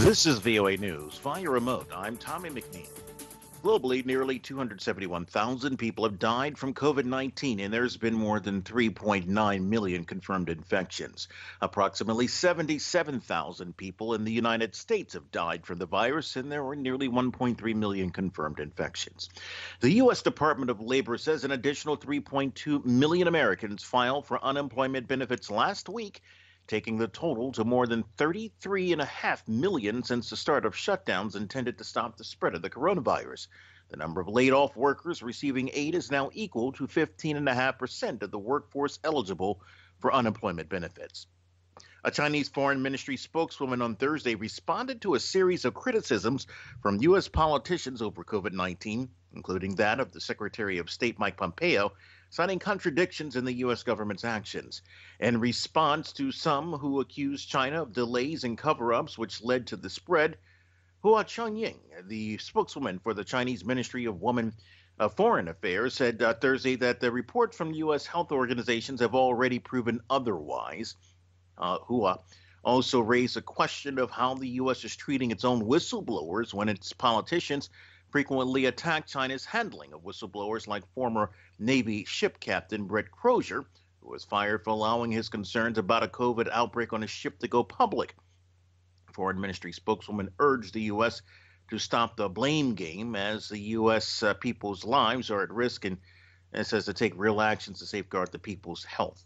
This is VOA News via remote. I'm Tommy McNeil. Globally, nearly 271,000 people have died from COVID-19, and there's been more than 3.9 million confirmed infections. Approximately 77,000 people in the United States have died from the virus, and there were nearly 1.3 million confirmed infections. The U.S. Department of Labor says an additional 3.2 million Americans filed for unemployment benefits last week, taking the total to more than 33.5 million since the start of shutdowns intended to stop the spread of the coronavirus. The number of laid-off workers receiving aid is now equal to 15.5% of the workforce eligible for unemployment benefits. A Chinese foreign ministry spokeswoman on Thursday responded to a series of criticisms from U.S. politicians over COVID-19, including that of the Secretary of State Mike Pompeo, citing contradictions in the U.S. government's actions. In response to some who accused China of delays and cover-ups which led to the spread, Hua Chunying, the spokeswoman for the Chinese Ministry of Foreign Affairs, said Thursday that the reports from U.S. health organizations have already proven otherwise. Hua also raised a question of how the U.S. is treating its own whistleblowers when its politicians frequently attack China's handling of whistleblowers like former Navy ship captain Brett Crozier, who was fired for allowing his concerns about a COVID outbreak on a ship to go public. Foreign Ministry spokeswoman urged the U.S. to stop the blame game as the U.S. people's lives are at risk and says to take real actions to safeguard the people's health.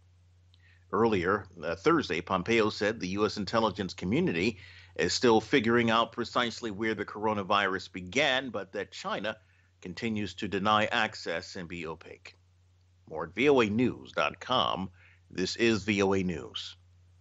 Earlier Thursday, Pompeo said the U.S. intelligence community is still figuring out precisely where the coronavirus began, but that China continues to deny access and be opaque. More at voanews.com. This is VOA News.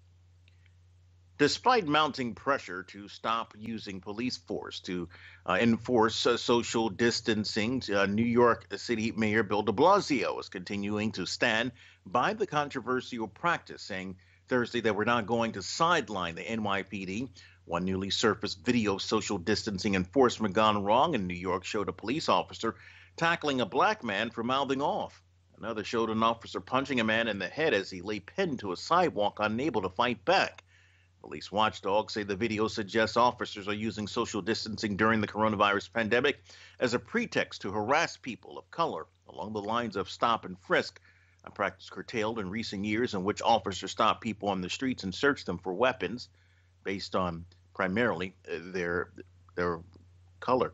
Despite mounting pressure to stop using police force to enforce social distancing, New York City Mayor Bill de Blasio is continuing to stand by the controversial practice, saying Thursday that we're not going to sideline the NYPD. One newly surfaced video of social distancing enforcement gone wrong in New York showed a police officer tackling a black man for mouthing off. Another showed an officer punching a man in the head as he lay pinned to a sidewalk, unable to fight back. Police watchdogs say the video suggests officers are using social distancing during the coronavirus pandemic as a pretext to harass people of color along the lines of stop and frisk, a practice curtailed in recent years in which officers stop people on the streets and search them for weapons based on primarily their color.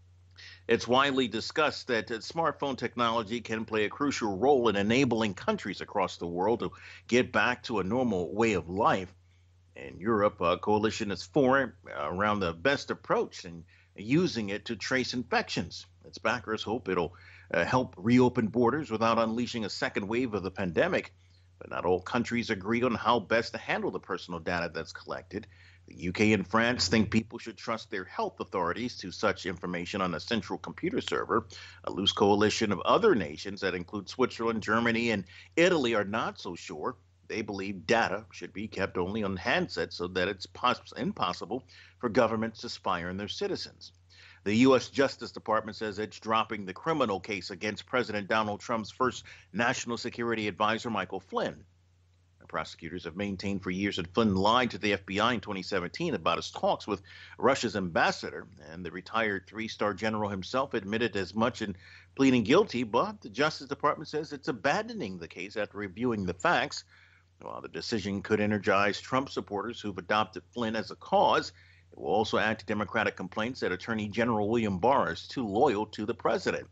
It's widely discussed that smartphone technology can play a crucial role in enabling countries across the world to get back to a normal way of life. In Europe, a coalition is formed around the best approach and using it to trace infections. Its backers hope it'll help reopen borders without unleashing a second wave of the pandemic. But not all countries agree on how best to handle the personal data that's collected. The UK and France think people should trust their health authorities to such information on a central computer server. A loose coalition of other nations that include Switzerland, Germany, and Italy are not so sure. They believe data should be kept only on handsets so that it's impossible for governments to spy on their citizens. The U.S. Justice Department says it's dropping the criminal case against President Donald Trump's first national security advisor, Michael Flynn. Prosecutors have maintained for years that Flynn lied to the FBI in 2017 about his talks with Russia's ambassador, and the retired three-star general himself admitted as much in pleading guilty, but the Justice Department says it's abandoning the case after reviewing the facts. While the decision could energize Trump supporters who've adopted Flynn as a cause, it will also add to Democratic complaints that Attorney General William Barr is too loyal to the president.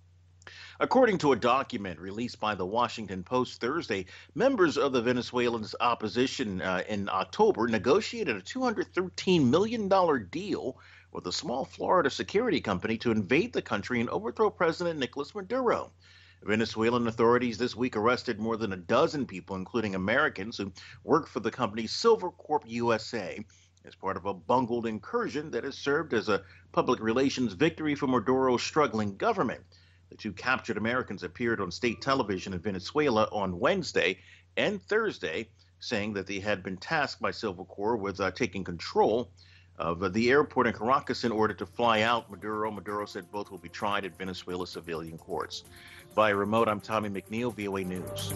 According to a document released by the Washington Post Thursday, members of the Venezuelan opposition in October negotiated a $213 million deal with a small Florida security company to invade the country and overthrow President Nicolas Maduro. Venezuelan authorities this week arrested more than a dozen people, including Americans, who work for the company Silvercorp USA as part of a bungled incursion that has served as a public relations victory for Maduro's struggling government. The two captured Americans appeared on state television in Venezuela on Wednesday and Thursday, saying that they had been tasked by Silvercorp with taking control of the airport in Caracas in order to fly out Maduro. Maduro said both will be tried at Venezuela civilian courts. By remote, I'm Tommy McNeil, VOA News.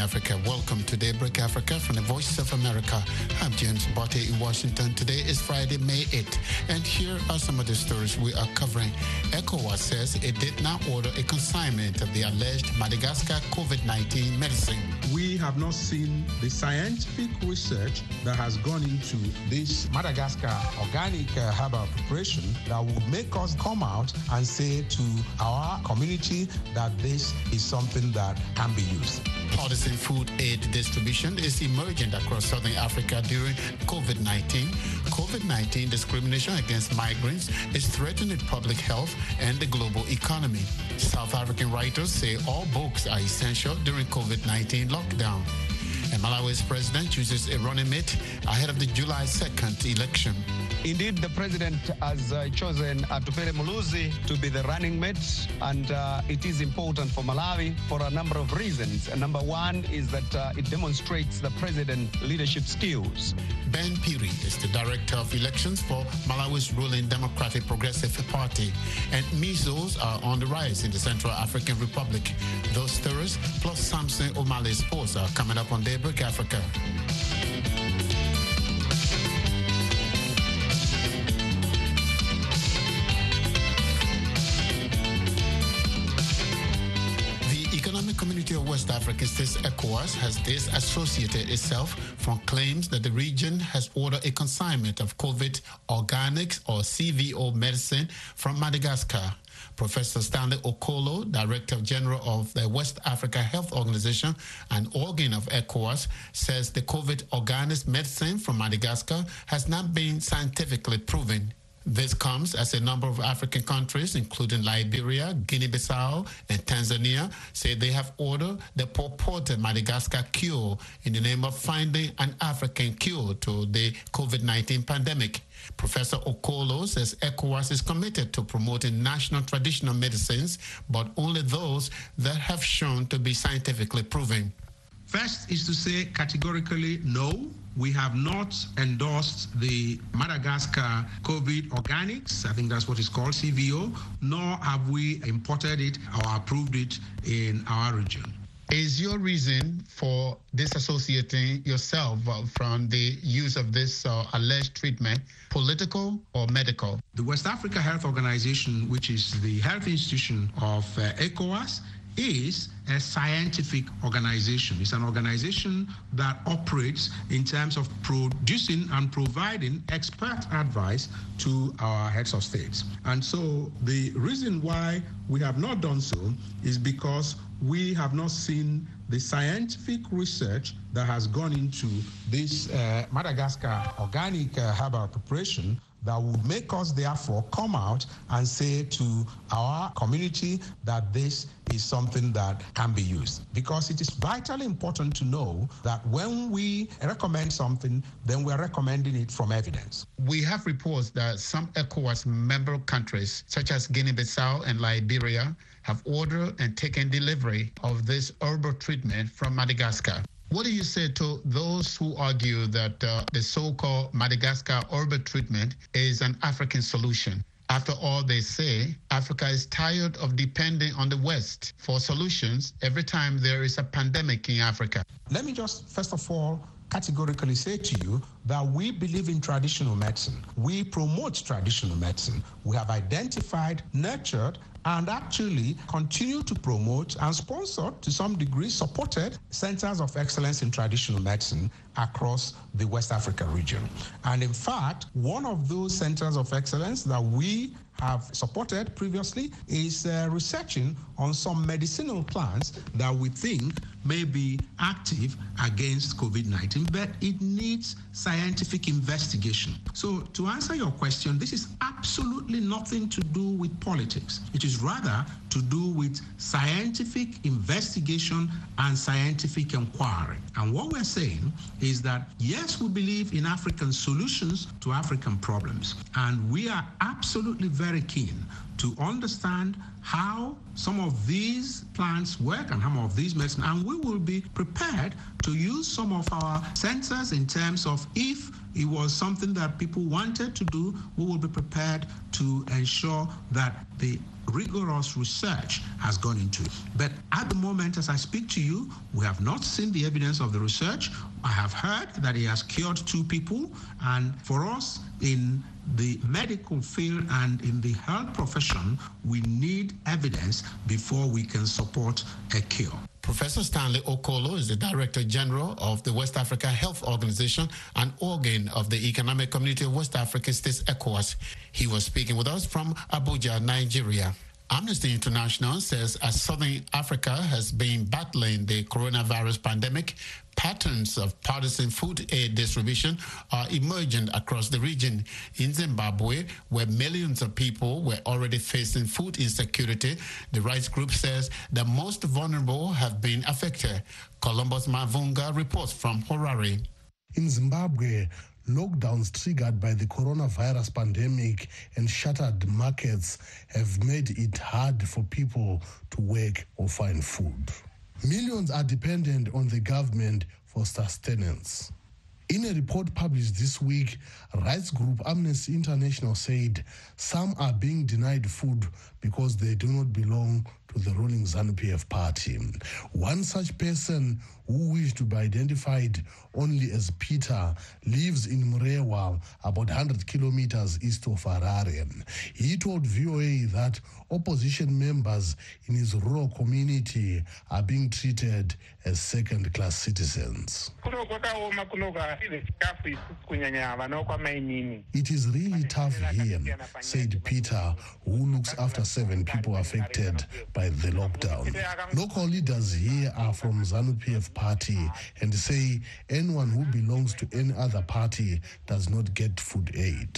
Africa. Welcome to Daybreak Africa from the Voice of America. I'm James Botte in Washington. Today is Friday, May 8th, and here are some of the stories we are covering. ECOWAS says it did not order a consignment of the alleged Madagascar COVID-19 medicine. We have not seen the scientific research that has gone into this Madagascar organic herbal preparation that would make us come out and say to our community that this is something that can be used. Partisan food aid distribution is emerging across Southern Africa during COVID-19. COVID-19 discrimination against migrants is threatening public health and the global economy. South African writers say all books are essential during COVID-19 lockdown. And Malawi's president chooses a running mate ahead of the July 2nd election. Indeed, the president has chosen Tupele Muluzi to be the running mate, and it is important for Malawi for a number of reasons. Number one is that it demonstrates the president's leadership skills. Ben Piri is the director of elections for Malawi's ruling Democratic Progressive Party, and measles are on the rise in the Central African Republic. Those stories, plus Samson O'Malley's sports, are coming up on Daybreak Africa. Community of West African States, ECOWAS, has disassociated itself from claims that the region has ordered a consignment of COVID organics or CVO medicine from Madagascar. Professor Stanley Okolo, Director General of the West Africa Health Organization, an organ of ECOWAS, says the COVID organic medicine from Madagascar has not been scientifically proven. This comes as a number of African countries, including Liberia, Guinea-Bissau, and Tanzania, say they have ordered the purported Madagascar cure in the name of finding an African cure to the COVID-19 pandemic. Professor Okolo says ECOWAS is committed to promoting national traditional medicines, but only those that have shown to be scientifically proven. First is to say categorically no. We have not endorsed the Madagascar COVID organics. I think that's what it's called, CVO, nor have we imported it or approved it in our region. Is your reason for disassociating yourself from the use of this alleged treatment political or medical? The West Africa Health Organization, which is the health institution of ECOWAS, is a scientific organization. It's an organization that operates in terms of producing and providing expert advice to our heads of states. And so the reason why we have not done so is because we have not seen the scientific research that has gone into this Madagascar organic herbal preparation that would make us therefore come out and say to our community that this is something that can be used. Because it is vitally important to know that when we recommend something, then we're recommending it from evidence. We have reports that some ECOWAS member countries, such as Guinea-Bissau and Liberia, have ordered and taken delivery of this herbal treatment from Madagascar. What do you say to those who argue that the so-called Madagascar herbal treatment is an African solution? After all, they say Africa is tired of depending on the West for solutions every time there is a pandemic in Africa. Let me just, first of all, categorically say to you that we believe in traditional medicine. We promote traditional medicine. We have identified, nurtured, and actually continue to promote and sponsor, to some degree, supported centers of excellence in traditional medicine across the West Africa region. And in fact, one of those centers of excellence that we have supported previously is researching on some medicinal plants that we think may be active against COVID-19, but it needs scientific investigation. So to answer your question, this is absolutely nothing to do with politics. It is rather to do with scientific investigation and scientific inquiry. And what we're saying is that, yes, we believe in African solutions to African problems, and we are absolutely very keen to understand how some of these plants work and how of these medicines, and we will be prepared to use some of our centers in terms of if it was something that people wanted to do, we will be prepared to ensure that the rigorous research has gone into it. But at the moment, as I speak to you, we have not seen the evidence of the research. I have heard that he has cured 2 people, and for us in the medical field and in the health profession, we need evidence before we can support a cure. Professor Stanley Okolo is the Director General of the West Africa Health Organization, an organ of the Economic Community of West African States, ECOWAS. He was speaking with us from Abuja, Nigeria. Amnesty International says as Southern Africa has been battling the coronavirus pandemic, patterns of partisan food aid distribution are emerging across the region. In Zimbabwe, where millions of people were already facing food insecurity, the rights group says the most vulnerable have been affected. Columbus Mavunga reports from Harare. In Zimbabwe, lockdowns triggered by the coronavirus pandemic and shuttered markets have made it hard for people to work or find food. Millions are dependent on the government for sustenance. In a report published this week, rights group Amnesty International said some are being denied food because they do not belong to the ruling ZANU-PF party. One such person, who wished to be identified only as Peter, lives in Murewa, about 100 kilometers east of Harare. He told VOA that opposition members in his rural community are being treated as second-class citizens. It is really tough here, said Peter, who looks after 7 people affected by the lockdown. Local leaders here are from ZANU-PF party and say anyone who belongs to any other party does not get food aid.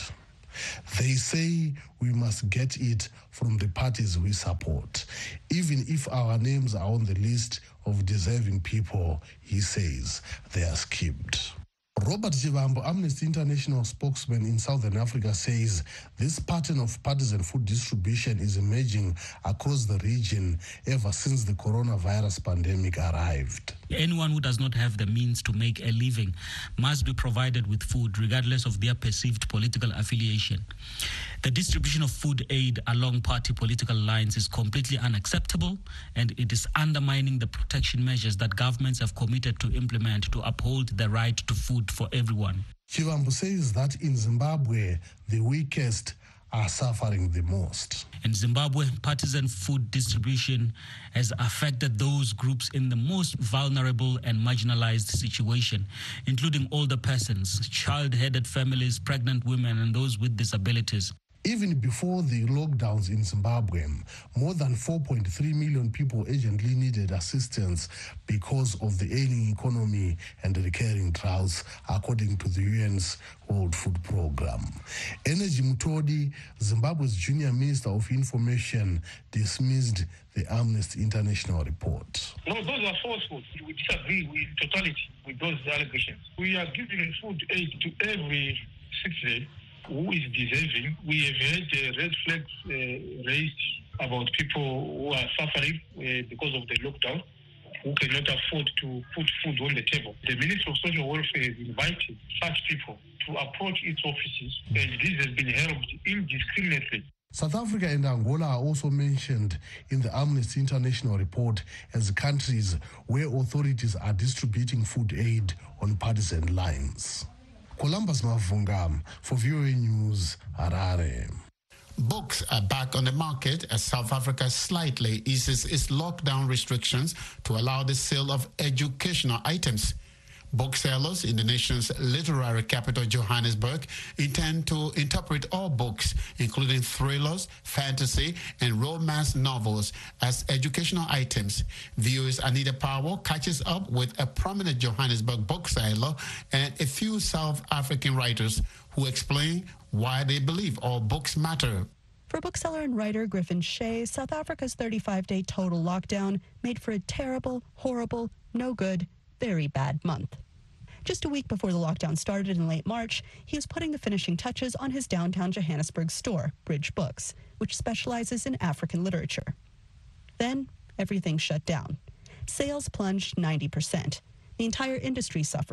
They say we must get it from the parties we support. Even if our names are on the list of deserving people, he says, they are skipped. Robert Chivambo, Amnesty International spokesman in Southern Africa, says this pattern of partisan food distribution is emerging across the region ever since the coronavirus pandemic arrived. Anyone who does not have the means to make a living must be provided with food, regardless of their perceived political affiliation. The distribution of food aid along party political lines is completely unacceptable, and it is undermining the protection measures that governments have committed to implement to uphold the right to food for everyone. Chivambo says that in Zimbabwe, the weakest are suffering the most. In Zimbabwe, partisan food distribution has affected those groups in the most vulnerable and marginalized situation, including older persons, child-headed families, pregnant women, and those with disabilities. Even before the lockdowns in Zimbabwe, more than 4.3 million people urgently needed assistance because of the ailing economy and recurring droughts, according to the UN's World Food Programme. Energy Mutodi, Zimbabwe's junior minister of information, dismissed the Amnesty International report. No, those are falsehoods. We disagree with totality with those allegations. We are giving food aid to every citizen who is deserving. We have had red flags raised about people who are suffering because of the lockdown, who cannot afford to put food on the table. The Ministry of Social Welfare has invited such people to approach its offices, and this has been held indiscriminately. South Africa and Angola are also mentioned in the Amnesty International report as countries where authorities are distributing food aid on partisan lines. Columbus Mavunga for VOA News, Harare. Books are back on the market as South Africa slightly eases its lockdown restrictions to allow the sale of educational items. Booksellers in the nation's literary capital, Johannesburg, intend to interpret all books, including thrillers, fantasy, and romance novels, as educational items. Viewers Anita Powell catches up with a prominent Johannesburg bookseller and a few South African writers who explain why they believe all books matter. For bookseller and writer Griffin Shea, South Africa's 35-day total lockdown made for a terrible, horrible, no good, very bad month. Just a week before the lockdown started in late March, he was putting the finishing touches on his downtown Johannesburg store, Bridge Books, which specializes in African literature. Then, everything shut down. Sales plunged 90%. The entire industry suffered.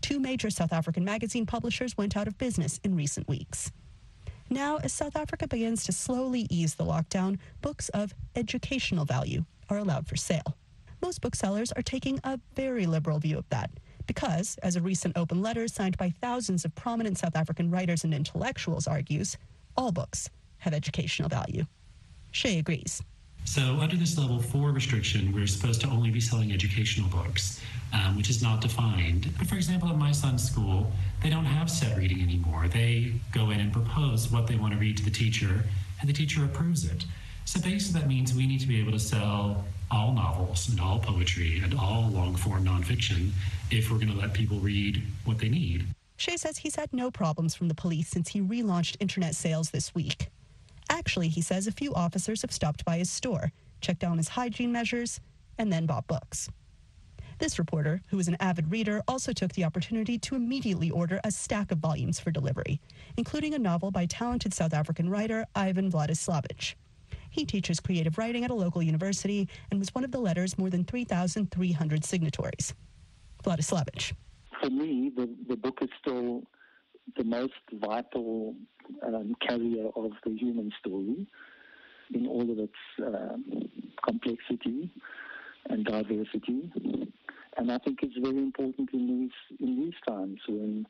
2 major South African magazine publishers went out of business in recent weeks. Now, as South Africa begins to slowly ease the lockdown, books of educational value are allowed for sale. Most booksellers are taking a very liberal view of that because, as a recent open letter signed by thousands of prominent South African writers and intellectuals argues, all books have educational value. Shay agrees. So under this level 4 restriction, we're supposed to only be selling educational books, which is not defined. But for example, at my son's school, they don't have set reading anymore. They go in and propose what they want to read to the teacher, and the teacher approves it. So basically that means we need to be able to sell all novels and all poetry and all long-form nonfiction if we're going to let people read what they need. Shay says he's had no problems from the police since he relaunched internet sales this week. Actually, he says a few officers have stopped by his store, checked down his hygiene measures, and then bought books. This reporter, who is an avid reader, also took the opportunity to immediately order a stack of volumes for delivery, including a novel by talented South African writer Ivan Vladislavich. He teaches creative writing at a local university and was one of the letter's more than 3,300 signatories. Vladislavich. For me, the book is still the most vital carrier of the human story in all of its complexity and diversity. And I think it's very important in these times when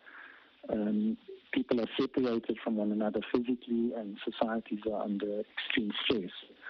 people are separated from one another physically and societies are under extreme stress.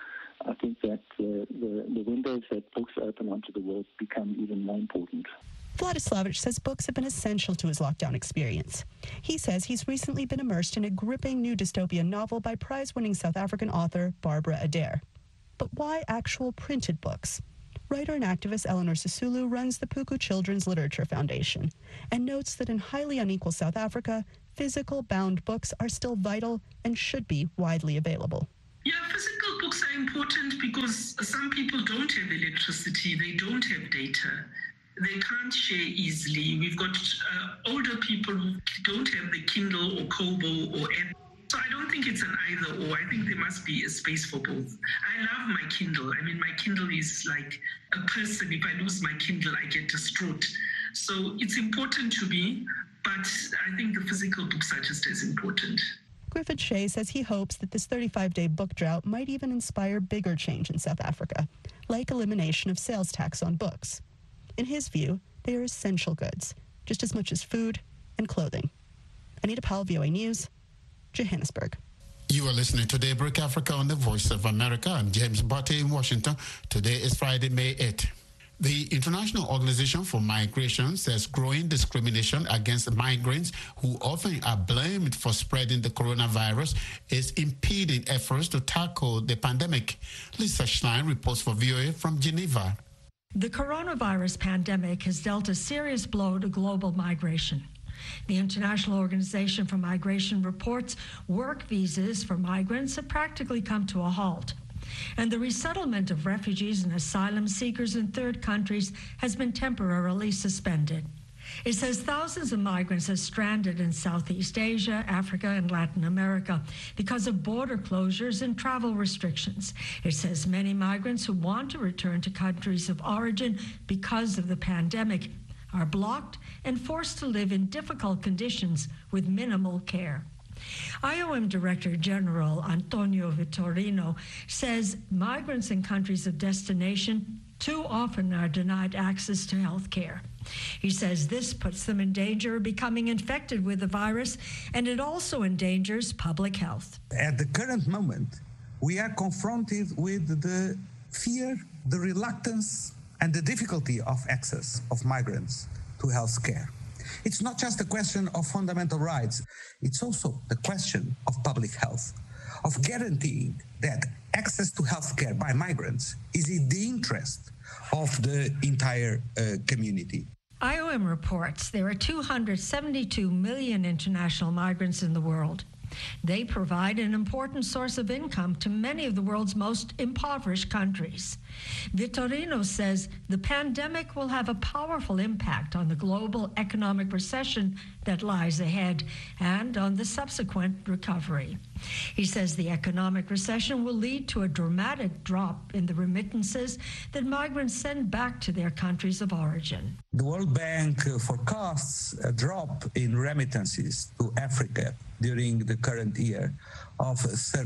I think that the windows that books open onto the world become even more important. Vladislavich says books have been essential to his lockdown experience. He says he's recently been immersed in a gripping new dystopian novel by prize-winning South African author Barbara Adair. But why actual printed books? Writer and activist Eleanor Sisulu runs the Puku Children's Literature Foundation and notes that in highly unequal South Africa, physical bound books are still vital and should be widely available. Yeah, physical books are important because some people don't have electricity, they don't have data. They can't share easily. We've got older people who don't have the Kindle or Kobo or app. So I don't think it's an either or. I think there must be a space for both. I love my Kindle. I mean, my Kindle is like a person. If I lose my Kindle, I get distraught. So it's important to me, but I think the physical books are just as important. Griffin Shay says he hopes that this 35-day book drought might even inspire bigger change in South Africa, like elimination of sales tax on books. In his view, they are essential goods, just as much as food and clothing. Anita Powell, VOA News, Johannesburg. You are listening to Daybreak Africa on the Voice of America. I'm James Botte in Washington. Today is Friday, May 8th. The International Organization for Migration says growing discrimination against migrants who often are blamed for spreading the coronavirus is impeding efforts to tackle the pandemic. Lisa Schlein reports for VOA from Geneva. The coronavirus pandemic has dealt a serious blow to global migration. The International Organization for Migration reports work visas for migrants have practically come to a halt, and the resettlement of refugees and asylum seekers in third countries has been temporarily suspended. It says thousands of migrants are stranded in Southeast Asia, Africa, and Latin America because of border closures and travel restrictions. It says many migrants who want to return to countries of origin because of the pandemic are blocked and forced to live in difficult conditions with minimal care. IOM Director General Antonio Vitorino says migrants in countries of destination too often are denied access to health care. He says this puts them in danger of becoming infected with the virus, and it also endangers public health. At the current moment, we are confronted with the fear, the reluctance, and the difficulty of access of migrants to health care. It's not just a question of fundamental rights, it's also the question of public health, of guaranteeing that access to health care by migrants is in the interest of the entire community. IOM reports there are 272 million international migrants in the world. They provide an important source of income to many of the world's most impoverished countries. Vitorino says the pandemic will have a powerful impact on the global economic recession that lies ahead and on the subsequent recovery. He says the economic recession will lead to a dramatic drop in the remittances that migrants send back to their countries of origin. The World Bank forecasts a drop in remittances to Africa during the current year of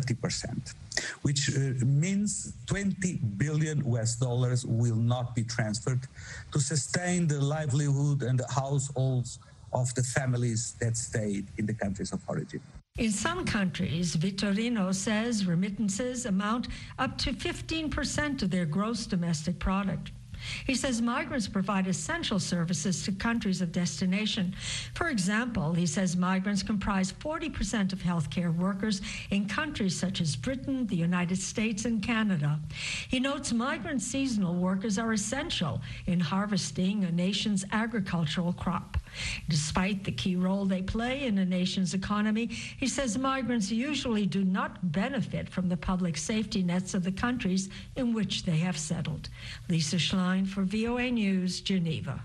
30%, which means $20 billion will not be transferred to sustain the livelihood and the households of the families that stayed in the countries of origin. In some countries, Vitorino says remittances amount up to 15% of their gross domestic product. He says migrants provide essential services to countries of destination. For example, he says migrants comprise 40% of healthcare workers in countries such as Britain, the United States, and Canada. He notes migrant seasonal workers are essential in harvesting a nation's agricultural crop. Despite the key role they play in a nation's economy, he says migrants usually do not benefit from the public safety nets of the countries in which they have settled. Lisa Schlein for VOA News, Geneva.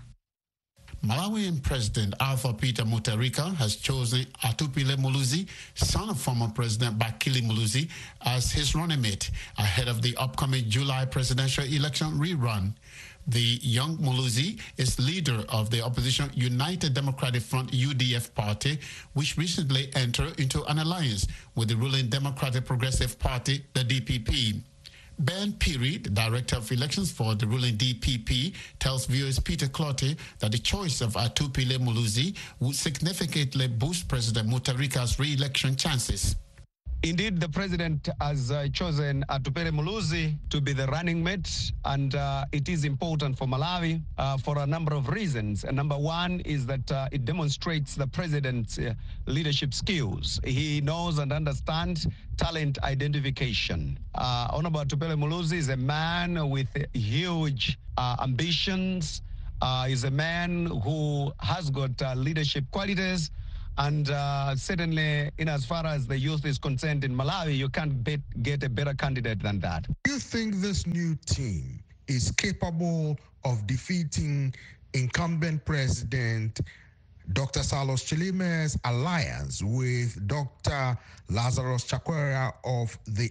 Malawian President Alpha Peter Mutharika has chosen Atupile Muluzi, son of former President Bakili Muluzi, as his running mate ahead of the upcoming July presidential election rerun. The young Muluzi is leader of the opposition United Democratic Front UDF party, which recently entered into an alliance with the ruling Democratic Progressive Party, the DPP. Ben Piri, the Director of Elections for the ruling DPP, tells viewers Peter Clottey that the choice of Atupile Muluzi would significantly boost President Mutharika's re-election chances. Indeed, the president has chosen Atupile Muluzi to be the running mate, and it is important for Malawi for a number of reasons. Number one is that it demonstrates the president's leadership skills. He knows and understands talent identification. Honorable Atupile Muluzi is a man with huge ambitions. He's a man who has got leadership qualities. And certainly, in as far as the youth is concerned in Malawi, you can't get a better candidate than that. Do you think this new team is capable of defeating incumbent President Dr. Saulos Chilime's alliance with Dr. Lazarus Chakwera of the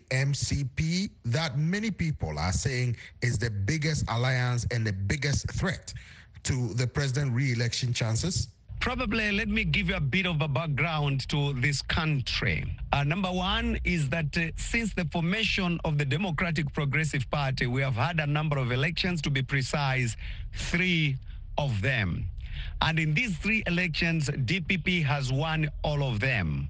MCP that many people are saying is the biggest alliance and the biggest threat to the president re-election chances? Probably let me give you a bit of a background to this country. Number one is that since the formation of the Democratic Progressive Party, we have had a number of elections, to be precise, 3 of them. And in these 3 elections, DPP has won all of them.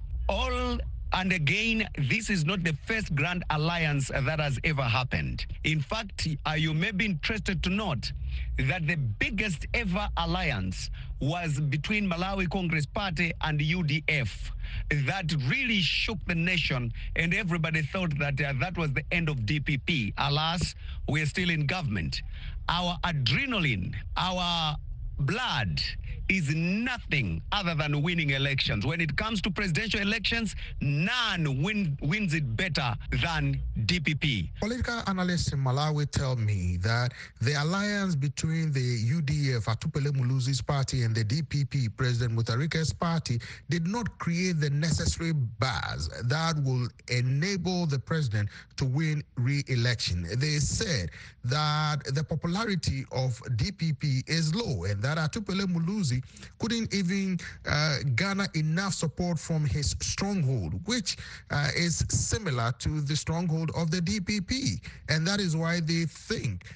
And again, this is not the first grand alliance that has ever happened. In fact, you may be interested to note that the biggest ever alliance was between Malawi Congress Party and UDF. That really shook the nation, and everybody thought that that was the end of DPP. Alas, we're still in government. Our adrenaline, our blood is nothing other than winning elections. When it comes to presidential elections, none wins it better than DPP. Political analysts in Malawi tell me that the alliance between the UDF, Atupile Muluzi's party, and the DPP, President Mutharika's party, did not create the necessary buzz that will enable the president to win re-election. They said that the popularity of DPP is low and that Atupile Muluzi couldn't even garner enough support from his stronghold, which is similar to the stronghold of the DPP. And that is why they think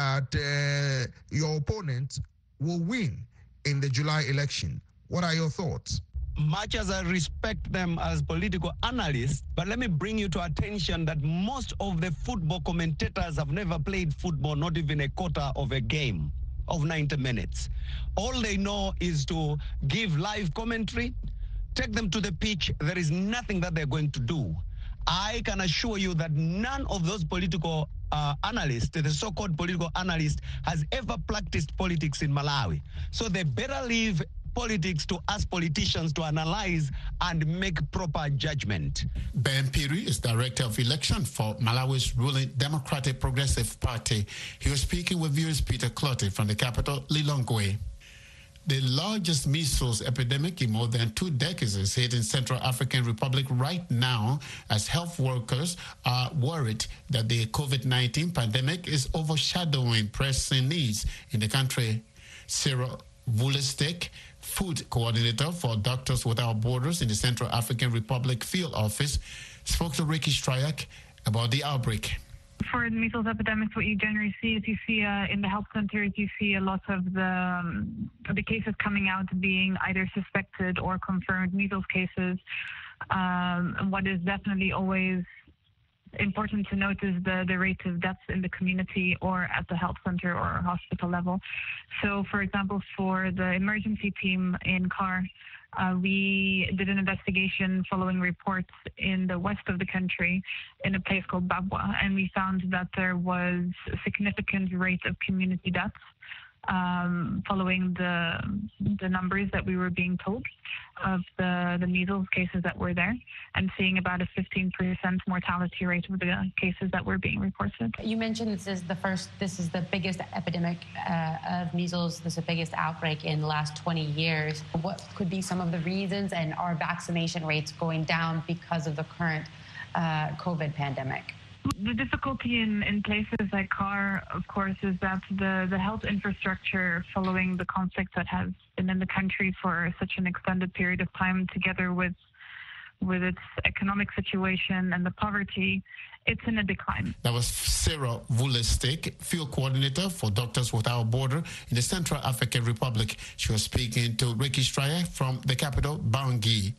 that your opponent will win in the July election. What are your thoughts? Much as I respect them as political analysts, but let me bring you to attention that most of the football commentators have never played football, not even a quarter of a game of 90 minutes. All they know is to give live commentary, take them to the pitch. There is nothing that they're going to do. I can assure you that none of those political analysts, the so-called political analysts, has ever practiced politics in Malawi. So they better leave politics to us politicians to analyze and make proper judgment. Ben Piri is Director of Election for Malawi's ruling Democratic Progressive Party. He was speaking with viewers Peter Clottey from the capital, Lilongwe. The largest measles epidemic in more than 2 decades is hitting Central African Republic right now, as health workers are worried that the COVID-19 pandemic is overshadowing pressing needs in the country. Cyril Vulistic, food coordinator for Doctors Without Borders in the Central African Republic field office, spoke to Ricky Stryak about the outbreak. For the measles epidemics, what you generally see is you see in the health centers, you see a lot of the cases coming out being either suspected or confirmed measles cases. What is definitely always important to note is the rate of deaths in the community or at the health center or hospital level. So, for example, for the emergency team in CAR, we did an investigation following reports in the west of the country in a place called Babwa, and we found that there was a significant rate of community deaths following the numbers that we were being told of the measles cases that were there, and seeing about a 15% mortality rate of the cases that were being reported. You mentioned this is the biggest epidemic of measles. This is the biggest outbreak in the last 20 years. What could be some of the reasons, and are vaccination rates going down because of the current COVID pandemic? The difficulty in places like CAR, of course, is that the health infrastructure following the conflict that has been in the country for such an extended period of time, together with its economic situation and the poverty, it's in a decline. That was Cyril Vulistic, field coordinator for Doctors Without Borders in the Central African Republic. She was speaking to Ricky Stryer from the capital, Bangui.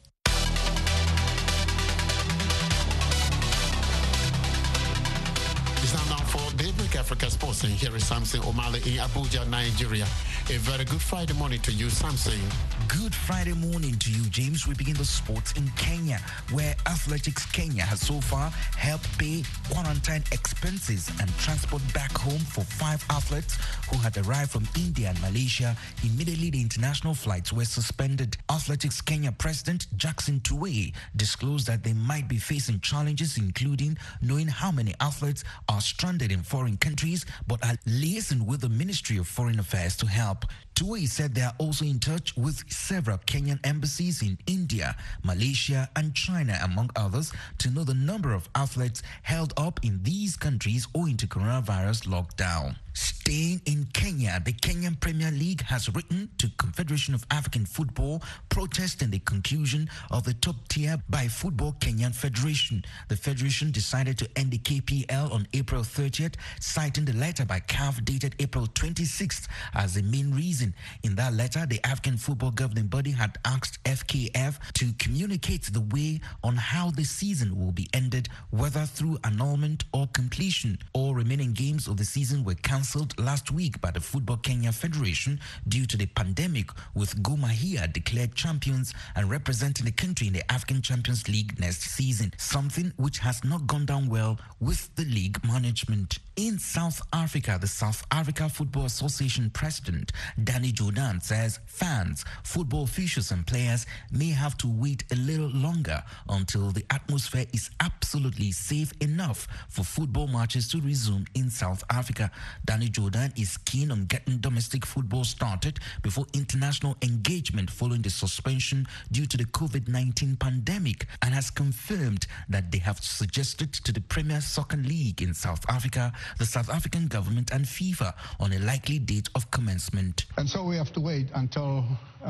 It's now for Daybreak Africa Sports, and here is Samson Omale in Abuja, Nigeria. A very good Friday morning to you, Samson. Good Friday morning to you, James. We begin the sports in Kenya, where Athletics Kenya has so far helped pay quarantine expenses and transport back home for 5 athletes who had arrived from India and Malaysia. Immediately, the international flights were suspended. Athletics Kenya President Jackson Tuwei disclosed that they might be facing challenges, including knowing how many athletes are stranded in foreign countries, but are liaising with the Ministry of Foreign Affairs to help. Tuwei said they are also in touch with several Kenyan embassies in India, Malaysia, and China, among others, to know the number of athletes held up in these countries owing to coronavirus lockdown. Staying in Kenya, the Kenyan Premier League has written to Confederation of African Football protesting the conclusion of the top tier by Football Kenyan Federation. The federation decided to end the KPL on April 30th, citing the letter by CAF dated April 26th as the main reason. In that letter, the African Football Governing Body had asked FKF to communicate the way on how the season will be ended, whether through annulment or completion. All remaining games of the season were cancelled last week by the Football Kenya Federation due to the pandemic, with Gor Mahia declared champions and representing the country in the African Champions League next season, something which has not gone down well with the league management. In South Africa, the South Africa Football Association President Danny Jordan says fans, football officials and players may have to wait a little longer until the atmosphere is absolutely safe enough for football matches to resume in South Africa. Danny Jordan is keen on getting domestic football started before international engagement following the suspension due to the COVID-19 pandemic, and has confirmed that they have suggested to the Premier Soccer League in South Africa, the South African government and FIFA on a likely date of commencement. And so we have to wait until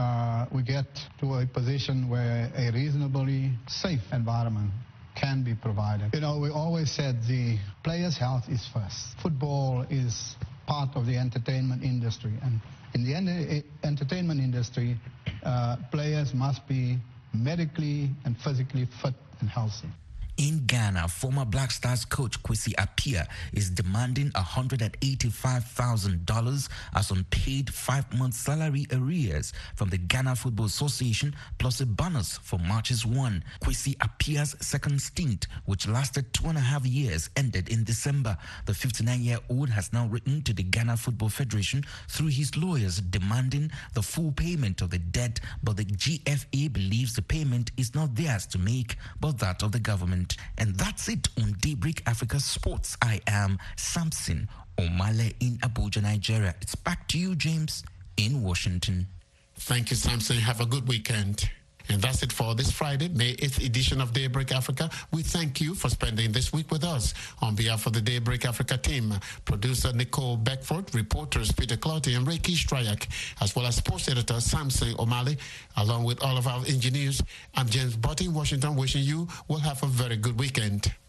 we get to a position where a reasonably safe environment can be provided. You know, we always said the players' health is first. Football is part of the entertainment industry, and in the entertainment industry, players must be medically and physically fit and healthy. In Ghana, former Black Stars coach Kwesi Appiah is demanding $185,000 as unpaid 5-month salary arrears from the Ghana Football Association, plus a bonus for matches won. Kwesi Appiah's second stint, which lasted 2.5 years, ended in December. The 59-year-old has now written to the Ghana Football Federation through his lawyers demanding the full payment of the debt, but the GFA believes the payment is not theirs to make, but that of the government. And that's it on Daybreak Africa Sports. I am Samson Omale in Abuja, Nigeria. It's back to you, James, in Washington. Thank you, Samson. Have a good weekend. And that's it for this Friday, May 8th edition of Daybreak Africa. We thank you for spending this week with us. On behalf of the Daybreak Africa team, producer Nicole Beckford, reporters Peter Clouty and Reiki Strayak, as well as sports editor Samson O'Malley, along with all of our engineers, I'm James Butty in Washington, wishing you will have a very good weekend.